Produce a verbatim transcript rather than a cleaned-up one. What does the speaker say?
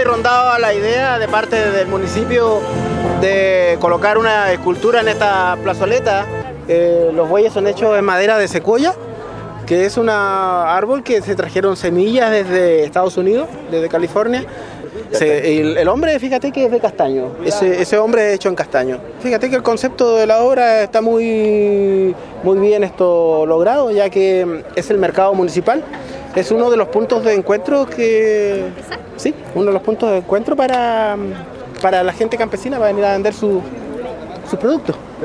y rondaba la idea de parte del municipio de colocar una escultura en esta plazoleta. Eh, los bueyes son hechos en madera de secuoya, que es un árbol que se trajeron semillas desde Estados Unidos, desde California. Se, el, el hombre, fíjate que es de castaño, ese, ese hombre es hecho en castaño. Fíjate que el concepto de la obra está muy, muy bien esto logrado, ya que es el mercado municipal. Es uno de los puntos de encuentro que... Sí, uno de los puntos de encuentro para, para la gente campesina, para venir a vender sus su productos.